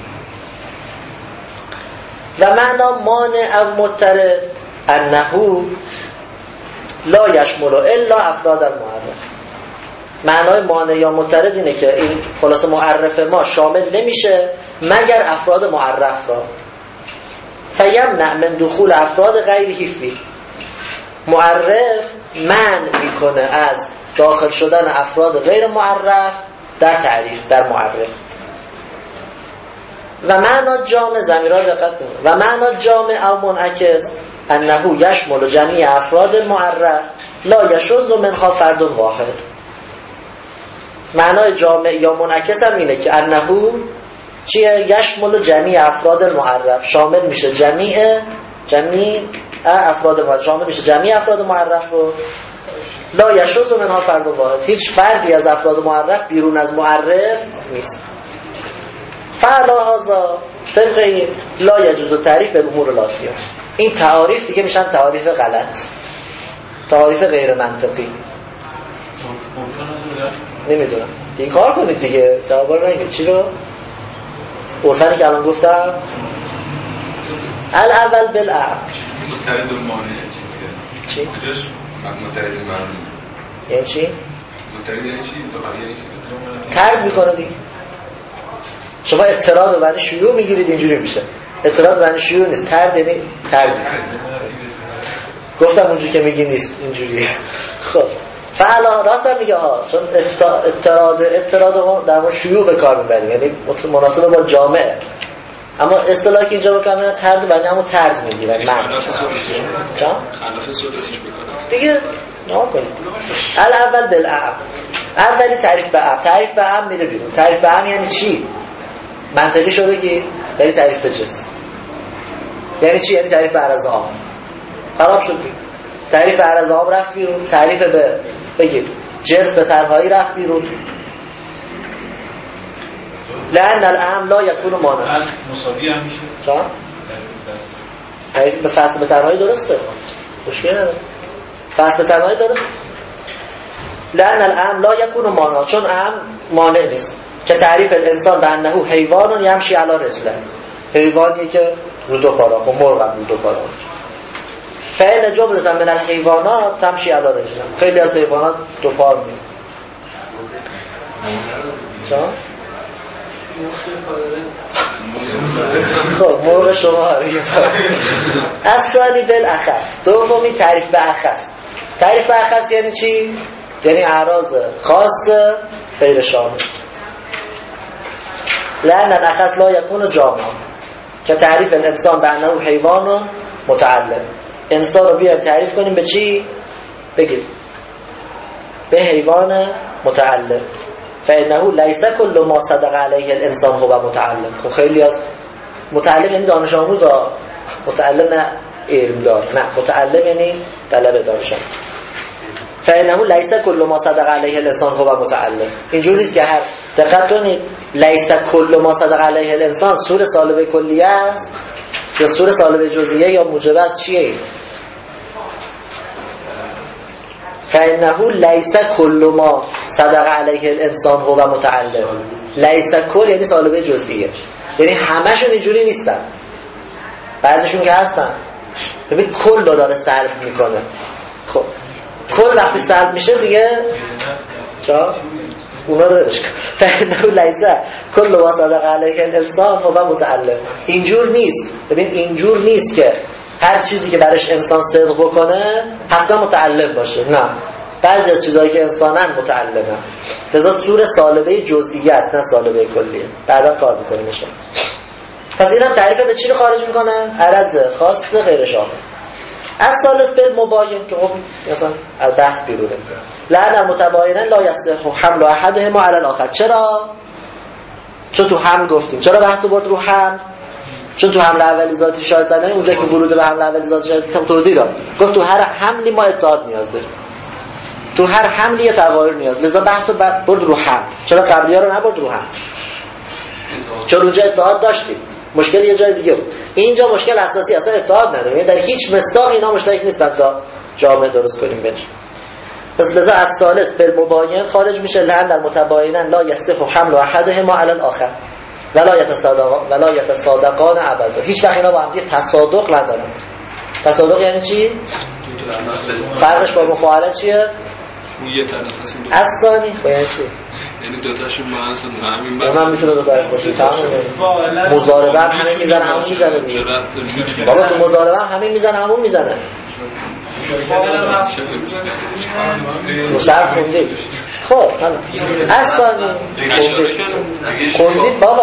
و معنا مانع او مضطرد انه لا یشمل الا افراد المعرف. معنای مانع یا مضطرد اینه که این خلاصه معرف ما شامل نمیشه مگر افراد معرف را. فیمنع من دخول افراد غیره فی، معرف منع میکنه از داخل شدن افراد غیر معرف در تعریف، در معرف. و معنا جامع، ضمیرها دقت کنید، و معنا جامع او منعکس انه یشمل جمیع افراد المعرف لا یشذ منها فرد واحد. معنای جامع یا منعکس هم اینه که انه چیه؟ یشمل جمیع افراد المعرف، شامل میشه جمیع افراد معرف، شامل میشه جمیع افراد معرف رو. لا یشذ منها فرد واحد، هیچ فردی از افراد معرف بیرون از معرف نیست. فعلا هذا طبق این لا یجوز تعریف به امور لاتیه. این تعاریف دیگه میشن تعاریف غلط، تعاریف غیر منطقی. نمیدونم دیگه کار کنید دیگه، جواب رو نگید. چی رو؟ عرفانی که الان گفتم الاول بالاعم مترد المانع چی؟ کجاش مترد المانع یعنی چی؟ مترد یعنی چی؟ یعنی چی؟ ترد میکنه دیگه. شما اعتراض رو برای شیوع میگیرید اینجوری میشه. اعتراض برای شیوع نیست، ترد یعنی ترد. گفتم اونجوری که میگی نیست اینجوری. خب فعلا راستم میگه ها، چون اعتراض در مورد شیوع به کار میبریم، یعنی مناسبه با جامعه. اما اصطلاحی که اینجا بکنم اینا ترد برای همون ترد میگی و من خلاف سلاسیش بکنم دیگه نها کنید. الاول بالاعم، اولی تعریف به اعم. تعریف به اعم میره بیرون. تعریف به اعم یعنی چی؟ منطقی شو بگی، یعنی تعریف به جنس. یعنی چی؟ یعنی تعریف به عرض عام. خراب شد دیگه. تعریف به عرض عام رفت بیرون، تعریف به بگید جنس به تنهایی رفت بیرون. لأن الأعم لا يكون مانع. مساوی هم میشه. چرا؟ تعریف به فصل به تنهایی درسته. مشکل نداره. فصل به تنهایی درسته. لأن الأعم لا يكون مانع، چون اعم مانع نیست. که تعریف الانسان به انه حیوان یمشی علی رجله، حیوانی که رو دو پا راه، مرغ هم رو دو پا راه. فعل جمله من الحیوانات تمشی علی رجله، خیلی از حیوانات دو پا میرن. چا؟ خب مرغ شما اصلی بالاخص. دومی تعریف به اخص. تعریف به اخص یعنی چی؟ یعنی اعراض خاص غیر شامل. لأن الاخص لا يكون جامع، که تعریف الانسان به انه حیوان متعلم. انسان رو بیایم تعریف کنیم به چی؟ بگید به حیوان متعلم. فإنه ليس كل ما صدق عليه الانسان هو متعلم. خب خیلی از متعلم یعنی دانش آموز، متعلم نه علم دار، نه متعلم یعنی طلبه دانش آموز. فإنه ليس كل ما صدق عليه الانسان هو متعلم. اینجوری نیست که هر، دقت کنید، ليس كل ما صدق عليه الانسان سور سالبه کلیه است یا سور سالبه جزئیه یا موجبه است؟ چیه؟ فإنه ليس كل ما صدق عليه الانسان هو متعلم. ليس كل یعنی سالبه جزئیه، یعنی همشون اینجوری نیستن، بعضیشون که هستن. ببین کل رو داره سلب میکنه. خب کل وقتی سلب میشه دیگه چرا؟ اونا رو روش کن فإنه لیس کل ما صدق علیه الانسان هو متعلم. اینجور نیست. ببین اینجور نیست که هر چیزی که برش انسان صدق بکنه حتما متعلم باشه. نه، بعضی از چیزهایی که انسانن متعلمه. لذا سور سالبه جزئیه است نه سالبه کلیه. بعدا کار میکنیم میشه. پس اینم تعریف به چی رو خارج میکنه؟ عرض خاص غیر شامل. از ثالث به مباین که خب مثلا از بحث بیرونه. لعن المتباینن لا یصح حمل احدهما علی الاخر. چرا؟ چون تو حمل گفتیم. چرا بحث برد رو حمل؟ چون تو حمل اولی ذاتی شایستانه اونجا که ورود به حمل اولی ذاتی شایستانه توضیح داد. گفت تو هر حملی ما اتحاد نیاز داریم. تو هر حملی یه تغایر نیاز. لذا بحث برد رو حمل. چرا قبلی‌ها رو نبرد رو حمل؟ چون اونجا اتحاد داشتیم. مشکل یه جای دیگه بود. اینجا مشکل اساسی اصلا اتحاد نداره. یعنی در هیچ مصداق اینا مشترک نیستن تا جامع درست کنیم بهش. پس لذا از ثالث بالمباین خارج میشه. لعن المتباینن لا یصح حمل احدهما علی الاخر ولا یتصادقان ابدا. هیچ وقت اینا با هم دیگه تصادق ندارن. تصادق یعنی چی؟ فرقش با مفاعله چیه؟ یه طرف هستیم از ثانی خب یعنی چی؟ یعنی دوتاشون با هستن همین من میتونه دو طرف باشه. تمام مضاربه هم همین میزنه همون میزنه دیگه. بابا تو مضاربه هم همین میزنه همون میزنه. مصرف خوندید. خب اصلا خوندید بابا.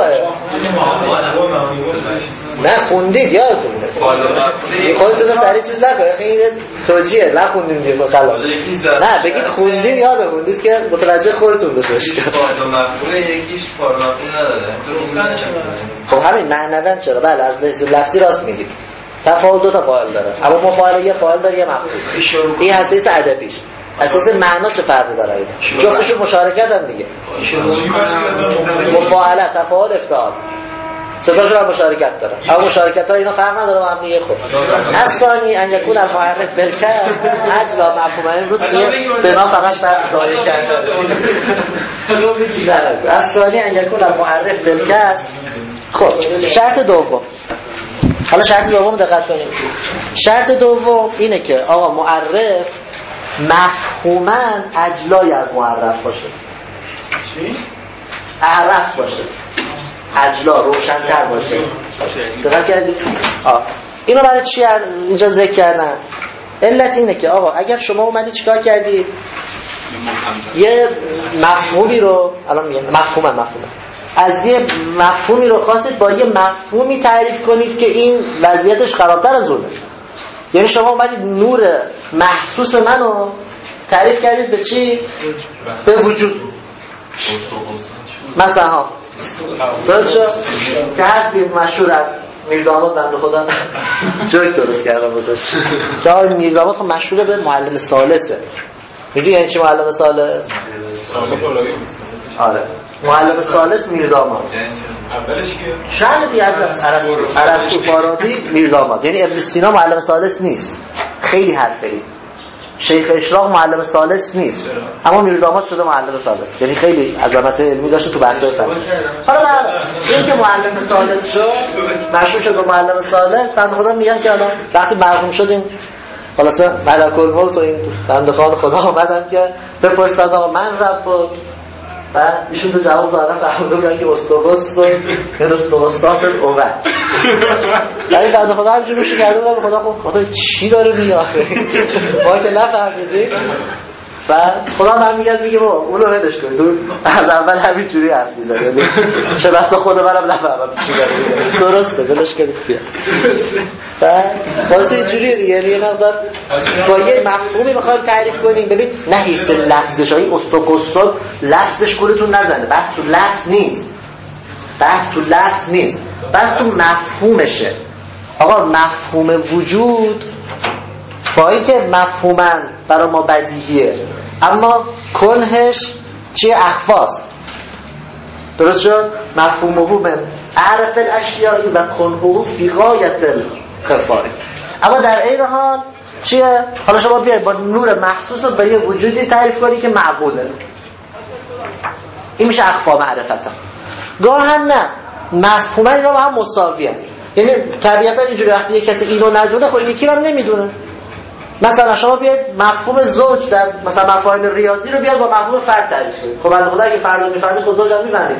نه خوندید یادتونه. خودتون سری چیز نکنید. این توجیه نخوندیم دیگه خلاص. نه بگید خوندیم یادمون نیست که متوجه خودتون بشید. مفعول یکیش مفعول نداره. خب همین معنون چرا؟ بله از لفظی راست میگید. تفاعل دو تا فاعل داره. اما مفاعله یه فاعل داره یه مفعول. این حسیس ادبیش. اساس معنا چه فرقی داره اینا؟ جفتشون مشارکت هم دیگه. مفاعله، تفاعل، افتعال. صداشون هم مشارکت داره. اما مشارکت ها اینا فرق نداره با هم دیگه. خب الثانی ان یکون المعرف بالکسر اجلا مفهوم امروز به ما فقط فرق ضایع کرده. الثانی ان یکون المعرف بالکسر. خب شرط دوم. حالا شرط دوم دقت کنید. شرط دوم اینه که آقا معرف مفهوماً اجلای از معرف باشه. چی؟ اعرف باشه. اجلا روشن‌تر باشه. دقت کردید؟ اینو برای چی اینجا ذکر کردن؟ علت اینه که آقا اگر شما اومدی چیکار کردی؟ یه مفهومی رو الان میگم مفهوماً از یه مفهومی رو خواستید با یه مفهومی تعریف کنید که این وضعیتش خرابتر از اونه. یعنی شما اومدید نور محسوس منو تعریف کردید به چی؟ به وجود. مثلا ها که هستیم مشهور از میرداماد بنده خدا جوک درست کردم بزرش که آقای میرداماد خب مشهوره به معلم ثالثه. میدونی یعنی چی معلم ثالث؟ آره معلم ثالث میرداماد اولش که شأن دیگه ارسطو فارابی میرداماد. یعنی ابن سینا معلم ثالث نیست. خیلی حرفه‌ای. شیخ اشراق معلم ثالث نیست. اما میرداماد شده معلم ثالث. یعنی خیلی عظمت علمی داشته تو بحث‌های فلسفی. حالا این که معلم ثالث شد مشهور شد به معلم ثالث بنده خدا میگن که الان وقتی مرحوم شد این خلاصه ملک الموت و این بنده خدا اومدن که بپرسن آقا من رب بود بعد ایشون تو جواب دادن فهمیدن که استوغوس و استوغوسات اول یعنی بنده خدا همجور روشی کرده بودن خدا خدا چی داره میگه ما که نفهمیدیم و خدا هم میگه بابا اونو ولش کنید اون از اول همین جوری حرف میزنه یعنی چه بسا خود منم نفهمم چی داره درسته ولش کنید بیاد و واسه اینجوریه دیگه یعنی یه مقدار با یه مفهومی بخوایم تعریف کنیم. ببین نه حیث لفظش های استوکوستون لفظش کلتون نزنه بس تو لفظ نیست بس تو مفهومشه. آقا مفهوم وجود با اینکه مفهوماً برای ما بدیهیه اما کنهش چیه؟ اخفاست. درست شد؟ مفهومه من عرف الاشیاء و کنهو فی غایت الخفای. اما در این حال چیه؟ حالا شما بیاید با نور محسوس رو به یه وجودی تعریف کنی که معقوله. این میشه اخفا معرفتا. گاهن نه مفهوماً اینا با هم مساویه. یعنی طبیعتا اینجوری وقتی یک کسی اینو ندونه خب یکی رو هم نمیدونه. مثلا شما بیاید مفهوم زوج در مثلا مفاهیم ریاضی رو بیاید با مفهوم فرد تعریف کنید. خب بنده خدا اگه فرد رو می‌فهمید خود زوج هم می‌فهمید.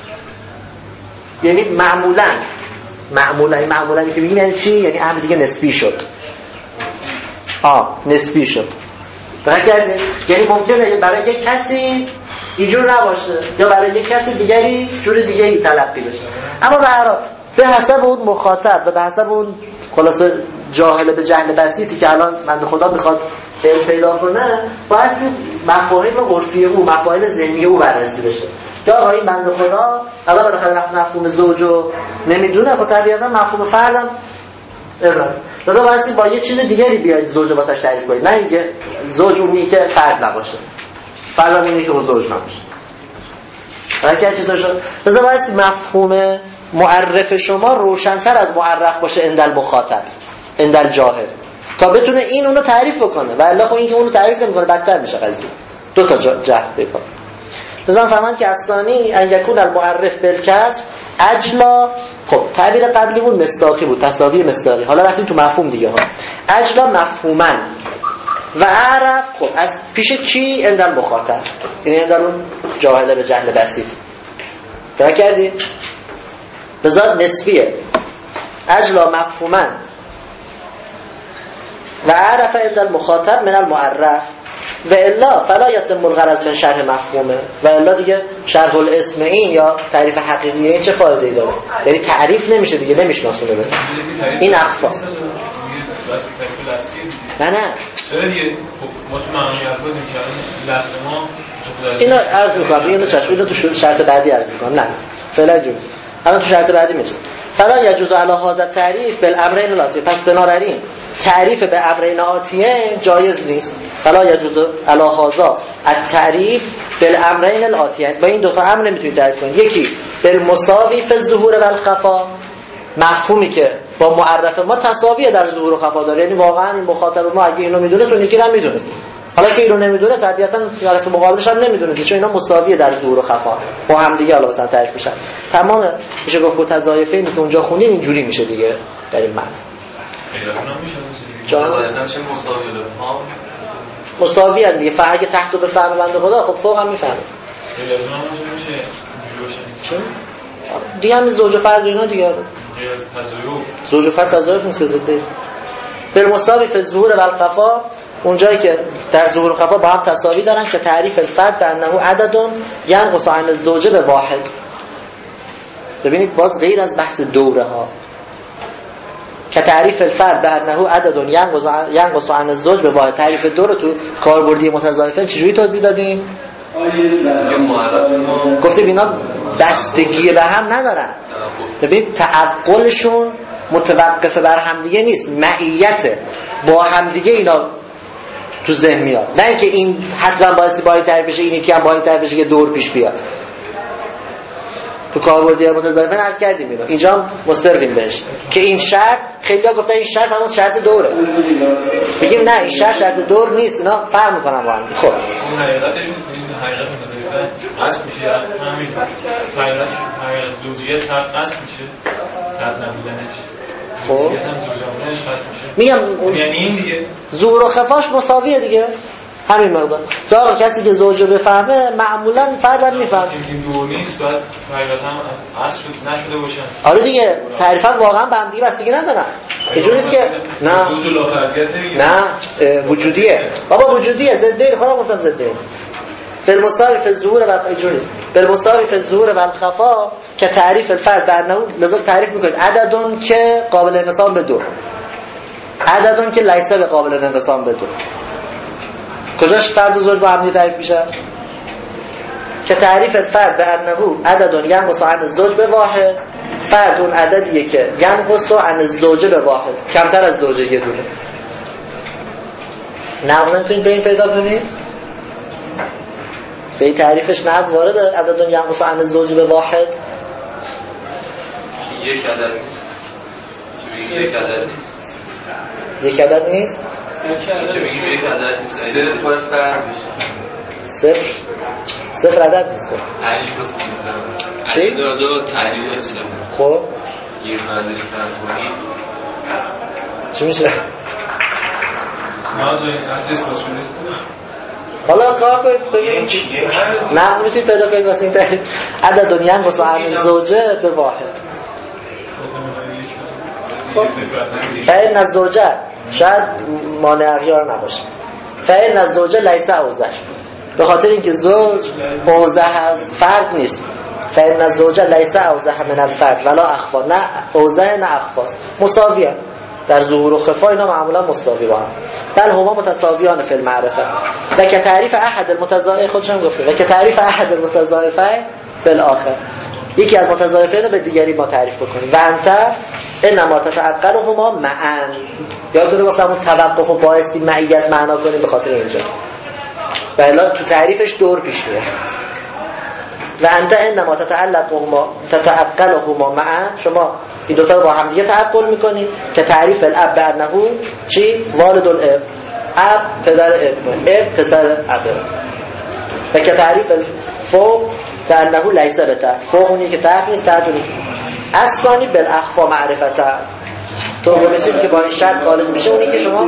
یعنی معمولاً که میگیم یعنی چی؟ یعنی امر دیگه نسبی شد. نسبی شد. درک یعنی ممکنه برای یک کسی اینجور نباشه یا برای یک کسی دیگری جور دیگری تلقی بشه. اما به هر حال به حسب اون مخاطب و به حسب اون خلاصه جاهل به جهل بسیطی که الان بنده خدا میخواد علم پیدا کنه باید مفاهیم عرفی او مفاهیم ذهنی او بررسی بشه. یا آقا این بنده خدا الان بالاخره مفهوم زوجو نمیدونه، خب طبیعتا مفهوم فردم لذا باید با یه چیز دیگری بیاید زوجو واسش تعریف کنید، نه اینکه زوج اونی که فرد نباشه، فرد اونی که زوج نباشه. حرکت چطور شد؟ لذا باید مفهوم معرف شما روشن‌تر از معرف باشه اندل مخاطب اندل جاهل تا بتونه این اونو تعریف بکنه، و الا خب این که اونو تعریف نمی‌کنه بدتر میشه قضیه. دو تا جهت بکن. لذا فهمن که اصلانی ان یکون المعرف بالکسر اجلا. خب تعبیر قبلیمون مصداقی بود، تساوی مصداقی. حالا رفتیم تو مفهوم دیگه ها. اجلا مفهوما و عرف خب از پیش کی؟ اندل مخاطب، یعنی اندل اون جاهل به جهل بسیط. درک کردی؟ بذات نسبیه. اجلا مفهوما و عرف اندل مخاطب من المعرف و الا فلا یتم الغرض من شرح مفهومه. و الا دیگه شرح الاسم این یا تعریف حقیقی این چه فایده ای داره؟ یعنی تعریف نمیشه دیگه، نمیشناسونه بده. این اخفاست. نه اینو عرض میکنم، اینو تو شرط بعدی عرض میکنم. نه فعلا جوز الان تو شرط بعدی میرسه. فلا یجوز علی هذا التعریف بالامرین الاتیه. پس بنابراین تعریف به امرین آتیه جایز نیست. فلا یجوز علی هذا التعریف بالامرین الاتیه. با این دو تا امر نمیتونید تعریف کنید. یکی بالمساوی فی الظهور و الخفا، مفهومی که با معرف ما تساویه در ظهور و خفا داره، یعنی واقعا این مخاطب ما اگه اینو میدونه تو یکی هم میدونه. حالا که اینو نمیدونه طبیعتا طرف مقابلش هم نمیدونه، چون اینا مساویه در ظهور و خفا با هم دیگه حالا مثلا تعریف میشن. تمام میشه گفت متضایفین که اونجا خوندین اینجوری میشه دیگه در این معنی. مساوی هم دیگه. اگه تحت به فهم بنده خدا خب فوق هم میفهمه چه؟ دیگه همین زوج و فرد اینا دیگه زوج و فرد تضایف نیست، زده بالمساوی فی الظهور و الخفا، اونجایی که در ظهور و خفا با هم تساوی دارن که تعریف الفرد به انه عدد ینقص عن الزوجه به واحد. ببینید باز غیر از بحث دوره ها که تعریف الفرد به انه عدد ینقص عن الزوج به واحد. تعریف دو رو تو کاربردی متضایفین چجوری توضیح دادیم؟ گفتیم اینا بستگی به هم ندارن. ببینید تعقلشون متوقف بر همدیگه نیست، معیت با همدیگه اینا تو ذهن میاد، نه اینکه این حتما باعث با این تعریف بشه این یکی هم با این تعریف بشه که دور پیش بیاد. تو کاربردی متضایفین عرض کردیم اینا، اینجا مسترقیم بهش که این شرط خیلی‌ها گفتن این شرط همون شرط دوره. بگیم نه این شرط دور نیست، اینا فهم میکنن با هم. خب حقیقتش حقیقت متضایفه قصد میشه، همین حقیقت زوجیت قصد میشه، قصد نبودنش. خب میگم یعنی این دیگه ظهور و خفاش مساویه دیگه، همین مقدار. که آقا کسی که زوجو بفهمه معمولا فردم میفهمه این دور نیست، باید حقیقتا اصل نشده باشن. آره دیگه تعریفا واقعا به هم دیگه بستگی ندارن. اینجوری نیست که نه زوج لافردیت نه وجودیه بابا، وجودیه، ضده خودم گفتم ضده. بالمساوی فی الظهور و الخفا، بالمساوی فی الظهور و الخفا که تعریف الفرد برنه لازم تعریف میکنید عددون که قابل انقسام به دو، عددون که لیس به قابل انقسام به دو. کجاش فرد و زوج با هم تعریف میشه؟ که تعریف الفرد برنه عددون ینقص عن الزوج به واحد، فرد اون عددیه که ینقص عن الزوج به واحد، کمتر از زوج یه دونه. نه نمیتونید به این پیدا کنید؟ به این تعریفش نقض وارده عددون ینقص عن الزوج به واحد. یک عدد نیست. یک عدد نیست. یک عدد نیست؟ یک عدد نیست. صرف باید فرق بشه. صفر عدد نیست. 8 و 13 چی؟ دادا تحلیل اسلام. خب گیر بندش فرق کنید چی میشه؟ حالا کار کنید ببینید نقض میتونید پیدا کنید واسه این تعریف عدد ینقص عن الزوجه به واحد. فعل الزوجه شاید مانع اغیار نباشه. فعل الزوجه لیس اوضح، به خاطر اینکه زوج اوضح از فرد نیست. فعل الزوجه لیس اوضح من الفرد ولا اخفا، نه اوضح نه اخفاست، مساویه در ظهور و خفا، اینا معمولا مساوی با هم. بل هما متساویان فی المعرفه. و که تعریف احد المتضاعف خودشم گفته و که تعریف احد المتضاعفین بالآخر، یکی از متضاعفین رو به دیگری ما تعریف بکنیم. و انت انما تتعقلهما معا، یادتونه گفتم اون توقف و بایستی معیت معنا کنیم به خاطر اینجا و الا تو تعریفش دور پیش میاد. و انت انما تتعقلهما معا، شما این دوتا رو با هم دیگه تعقل میکنید که تعریف الاب انه چی؟ والد الاب، اب پدر اب پسر اب. و که تعریف الفوق که انه لیس بتا، فوق اونی که تحت نیست، تحت اونی اصلانی بالاخفا معرفتا، تو به چیزی که با این شرط خارج میشه اونی که شما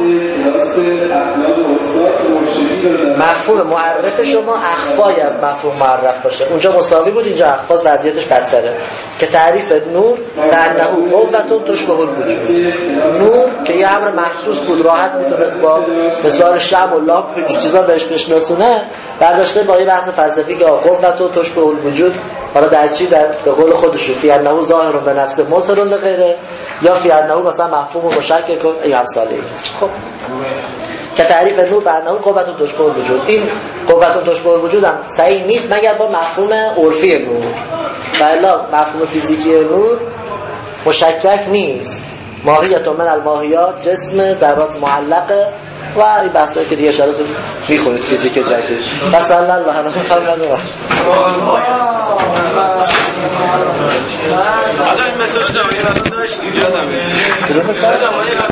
مفهوم معرف شما اخفای از مفهوم معرف باشه. اونجا مساوی بود، اینجا اخفاست، وضعیتش بدتره. که تعریف نور لانه قوة تشبه الوجود، نور که یه امر محسوس بود، راحت میتونست با مثال شمع و لامپ چیزا بهش بشناسونه، برداشته با یه بحث فلسفی که قوة تشبه الوجود، حالا در چی؟ در به قول خودش فی انه ظاهر به نفسه مصر لغیره، یا فی انه مثلا مفهوم مشکک کن ای امثاله. خب که تعریف نور به انه قوة تشبه الوجود، این قوة تشبه الوجود هم صحیح نیست مگر با مفهوم عرفی نور، و الا مفهوم فیزیکی نور مشکک نیست. ماهیت من الماهیات جسم ذرات معلقه و این بحثایی که دیگه شرط میخونید فیزیک جدید. مثلا الله این مساج داشتیم یادم